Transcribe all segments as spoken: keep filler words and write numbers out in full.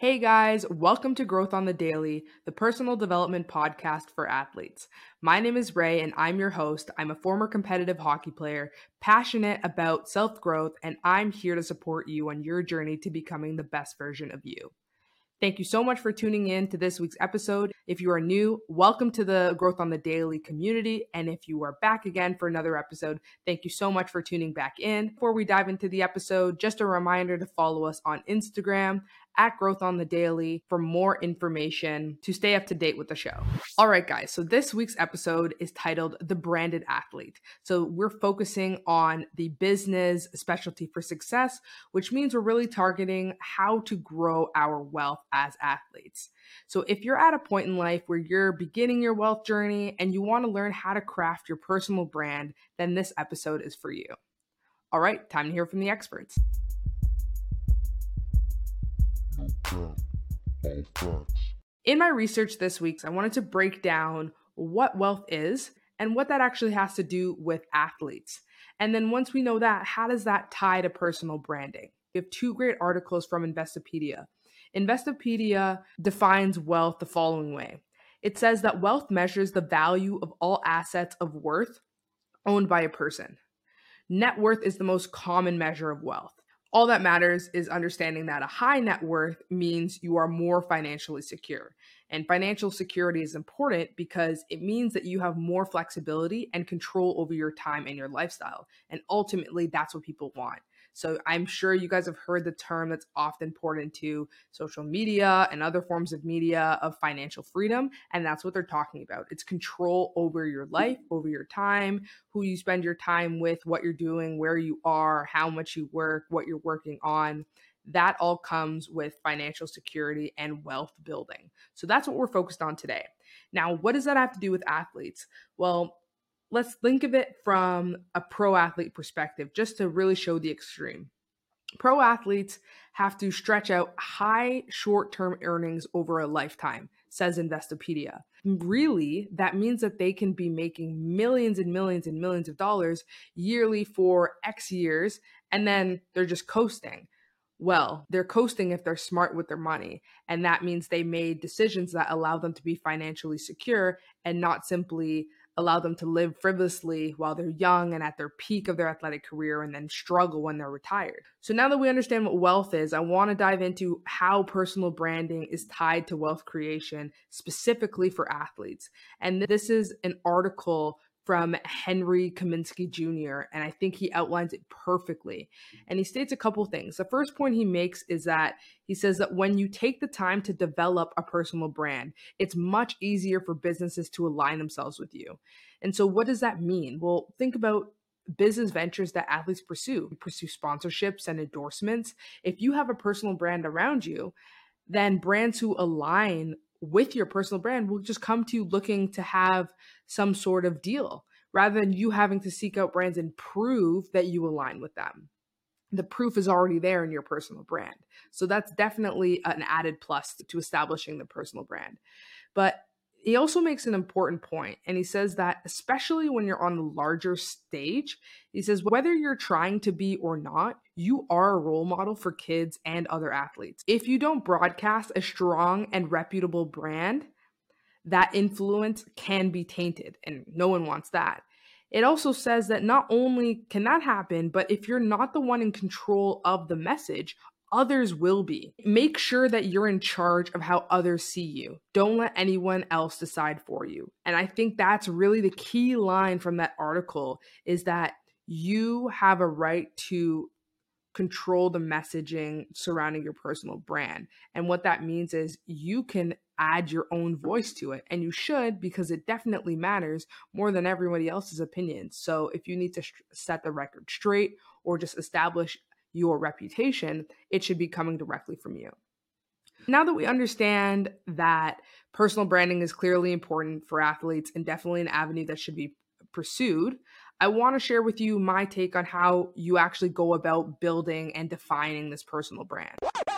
Hey guys, welcome to Growth on the Daily, the personal development podcast for athletes. My name is Ray and I'm your host. I'm a former competitive hockey player, passionate about self-growth, and I'm here to support you on your journey to becoming the best version of you. Thank you so much for tuning in to this week's episode. If you are new, welcome to the Growth on the Daily community. And if you are back again for another episode, thank you so much for tuning back in. Before we dive into the episode, just a reminder to follow us on Instagram at Growth on the Daily for more information to stay up to date with the show. All right, guys. So this week's episode is titled The Branded Athlete. So we're focusing on the business specialty for success, which means we're really targeting how to grow our wealth as athletes. So if you're at a point in life where you're beginning your wealth journey and you want to learn how to craft your personal brand, then this episode is for you. All right, time to hear from the experts. In my research this week, I wanted to break down what wealth is and what that actually has to do with athletes. And then once we know that, how does that tie to personal branding? We have two great articles from Investopedia. Investopedia defines wealth the following way. It says that wealth measures the value of all assets of worth owned by a person. Net worth is the most common measure of wealth. All that matters is understanding that a high net worth means you are more financially secure. And financial security is important because it means that you have more flexibility and control over your time and your lifestyle. And ultimately, that's what people want. So I'm sure you guys have heard the term that's often poured into social media and other forms of media of financial freedom. And that's what they're talking about. It's control over your life, over your time, who you spend your time with, what you're doing, where you are, how much you work, what you're working on. That all comes with financial security and wealth building. So that's what we're focused on today. Now, what does that have to do with athletes? Well, let's think of it from a pro athlete perspective, just to really show the extreme. Pro athletes have to stretch out high short-term earnings over a lifetime, says Investopedia. Really, that means that they can be making millions and millions and millions of dollars yearly for X years, and then they're just coasting. Well, they're coasting if they're smart with their money. And that means they made decisions that allow them to be financially secure and not simply allow them to live frivolously while they're young and at their peak of their athletic career and then struggle when they're retired. So now that we understand what wealth is, I want to dive into how personal branding is tied to wealth creation specifically for athletes. And this is an article from Henry Kaminsky Junior, and I think he outlines it perfectly. And he states a couple things. The first point he makes is that he says that when you take the time to develop a personal brand, it's much easier for businesses to align themselves with you. And so what does that mean? Well, think about business ventures that athletes pursue. You pursue sponsorships and endorsements. If you have a personal brand around you, then brands who align with your personal brand will just come to you looking to have some sort of deal rather than you having to seek out brands and prove that you align with them. The proof is already there in your personal brand. So that's definitely an added plus to establishing the personal brand. But he also makes an important point, and he says that especially when you're on the larger stage, he says whether you're trying to be or not, you are a role model for kids and other athletes. If you don't broadcast a strong and reputable brand, that influence can be tainted, and no one wants that. It also says that not only can that happen, but if you're not the one in control of the message, others will be. Make sure that you're in charge of how others see you. Don't let anyone else decide for you. And I think that's really the key line from that article is that you have a right to control the messaging surrounding your personal brand. And what that means is you can add your own voice to it. And you should, because it definitely matters more than everybody else's opinions. So if you need to sh- set the record straight or just establish your reputation, it should be coming directly from you. Now that we understand that personal branding is clearly important for athletes and definitely an avenue that should be pursued, I want to share with you my take on how you actually go about building and defining this personal brand.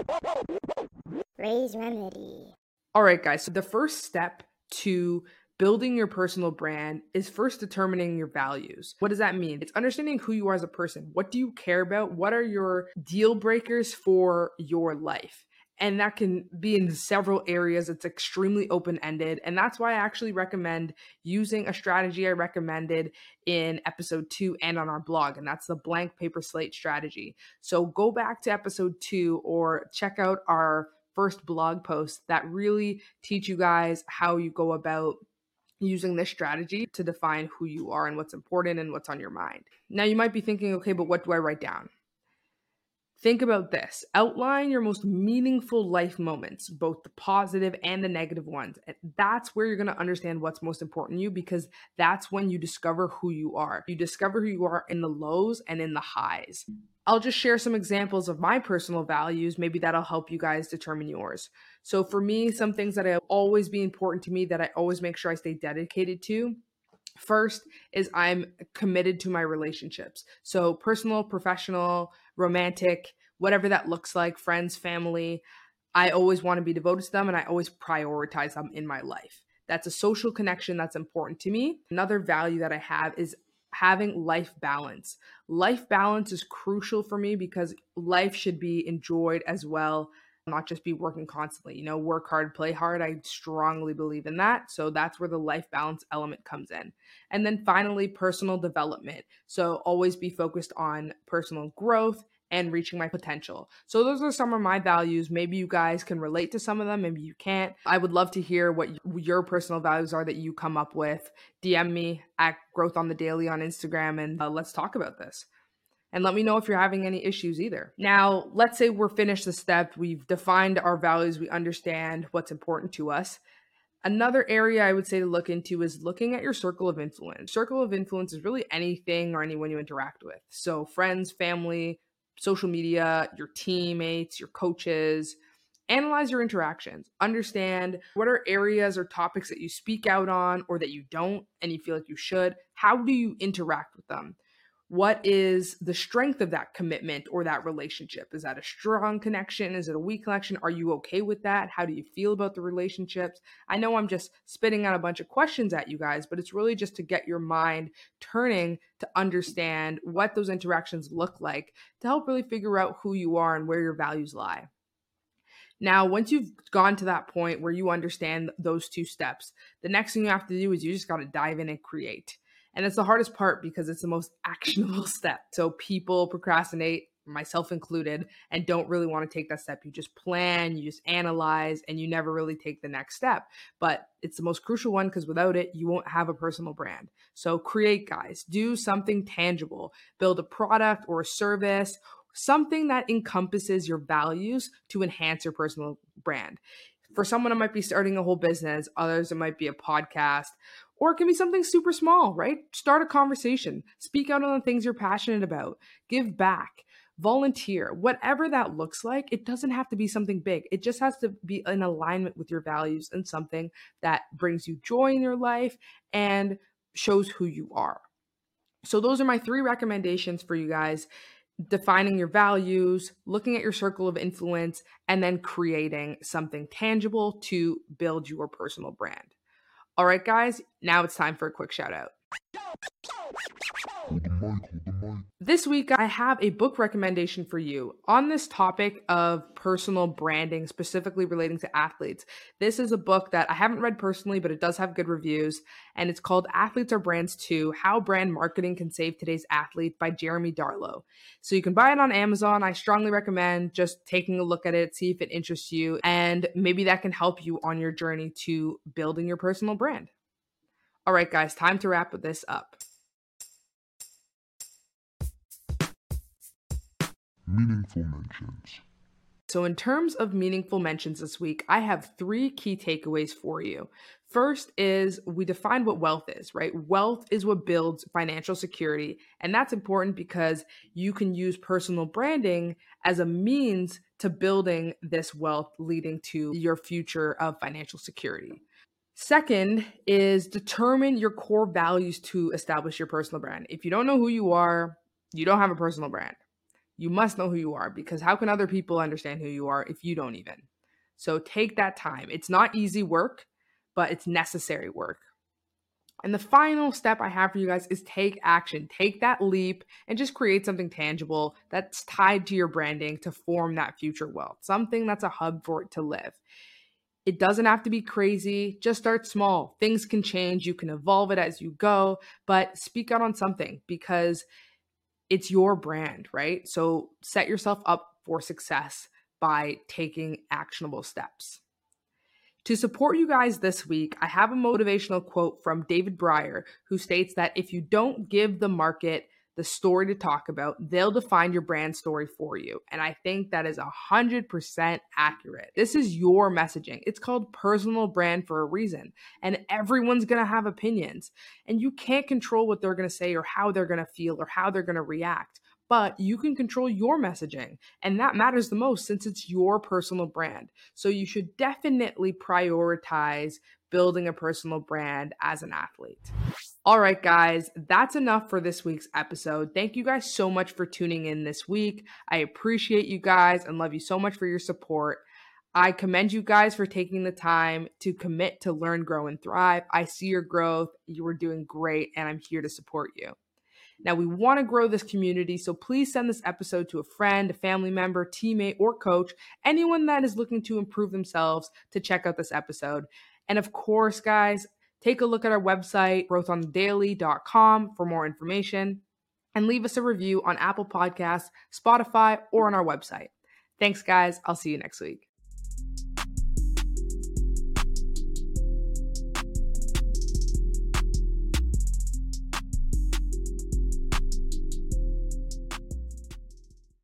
Ray's Remedy. All right, guys. So the first step to building your personal brand is first determining your values. What does that mean? It's understanding who you are as a person. What do you care about? What are your deal breakers for your life? And that can be in several areas. It's extremely open-ended. And that's why I actually recommend using a strategy I recommended in episode two and on our blog. And that's the blank paper slate strategy. So go back to episode two or check out our first blog post that really teach you guys how you go about using this strategy to define who you are and what's important and what's on your mind. Now you might be thinking, okay, but what do I write down? Think about this. Outline your most meaningful life moments, both the positive and the negative ones. And that's where you're going to understand what's most important to you, because that's when you discover who you are. You discover who you are in the lows and in the highs. I'll just share some examples of my personal values. Maybe that'll help you guys determine yours. So for me, some things that will always be important to me that I always make sure I stay dedicated to. First is I'm committed to my relationships. So personal, professional, romantic, whatever that looks like, friends, family, I always want to be devoted to them and I always prioritize them in my life. That's a social connection that's important to me. Another value that I have is having life balance. Life balance is crucial for me because life should be enjoyed as well, not just be working constantly. You know, work hard, play hard. I strongly believe in that. So that's where the life balance element comes in. And then finally, personal development. So always be focused on personal growth and reaching my potential. So those are some of my values. Maybe you guys can relate to some of them. Maybe you can't. I would love to hear what your personal values are that you come up with. D M me at Growth on the Daily on Instagram and uh, let's talk about this. And let me know if you're having any issues either. Now, let's say we're finished the step. We've defined our values. We understand what's important to us. Another area I would say to look into is looking at your circle of influence. Circle of influence is really anything or anyone you interact with. So friends, family, social media, your teammates, your coaches. Analyze your interactions. Understand what are areas or topics that you speak out on or that you don't and you feel like you should. How do you interact with them? What is the strength of that commitment or that relationship? Is that a strong connection? Is it a weak connection? Are you okay with that? How do you feel about the relationships? I know I'm just spitting out a bunch of questions at you guys, but it's really just to get your mind turning to understand what those interactions look like to help really figure out who you are and where your values lie. Now, once you've gone to that point where you understand those two steps, the next thing you have to do is you just got to dive in and create. And it's the hardest part because it's the most actionable step. So people procrastinate, myself included, and don't really want to take that step. You just plan, you just analyze, and you never really take the next step. But it's the most crucial one because without it, you won't have a personal brand. So create, guys. Do something tangible. Build a product or a service, something that encompasses your values to enhance your personal brand. For someone, it might be starting a whole business. Others, it might be a podcast. Or it can be something super small, right? Start a conversation. Speak out on the things you're passionate about. Give back. Volunteer. Whatever that looks like, it doesn't have to be something big. It just has to be in alignment with your values and something that brings you joy in your life and shows who you are. So those are my three recommendations for you guys. Defining your values, looking at your circle of influence, and then creating something tangible to build your personal brand. All right, guys, now it's time for a quick shout out. This week, I have a book recommendation for you on this topic of personal branding, specifically relating to athletes. This is a book that I haven't read personally, but it does have good reviews, and it's called Athletes Are Brands Too: How Brand Marketing Can Save Today's Athlete by Jeremy Darlow. So you can buy it on Amazon. I strongly recommend just taking a look at it, see if it interests you, and maybe that can help you on your journey to building your personal brand. All right, guys, time to wrap this up. Meaningful mentions. So in terms of meaningful mentions this week, I have three key takeaways for you. First is we defined what wealth is, right? Wealth is what builds financial security. And that's important because you can use personal branding as a means to building this wealth leading to your future of financial security. Second is determine your core values to establish your personal brand. If you don't know who you are, you don't have a personal brand. You must know who you are because how can other people understand who you are if you don't even? So take that time. It's not easy work, but it's necessary work. And the final step I have for you guys is take action. Take that leap and just create something tangible that's tied to your branding to form that future wealth, something that's a hub for it to live. It doesn't have to be crazy. Just start small. Things can change. You can evolve it as you go, but speak out on something because it's your brand, right? So set yourself up for success by taking actionable steps. To support you guys this week, I have a motivational quote from David Breyer, who states that if you don't give the market the story to talk about, they'll define your brand story for you. And I think that is one hundred percent accurate. This is your messaging. It's called personal brand for a reason. And everyone's going to have opinions. And you can't control what they're going to say or how they're going to feel or how they're going to react. But you can control your messaging, and that matters the most since it's your personal brand. So you should definitely prioritize building a personal brand as an athlete. All right, guys, that's enough for this week's episode. Thank you guys so much for tuning in this week. I appreciate you guys and love you so much for your support. I commend you guys for taking the time to commit to learn, grow, and thrive. I see your growth. You are doing great, and I'm here to support you. Now, we want to grow this community, so please send this episode to a friend, a family member, teammate, or coach, anyone that is looking to improve themselves to check out this episode. And of course, guys, take a look at our website, growth on the daily dot com for more information, and leave us a review on Apple Podcasts, Spotify, or on our website. Thanks, guys. I'll see you next week.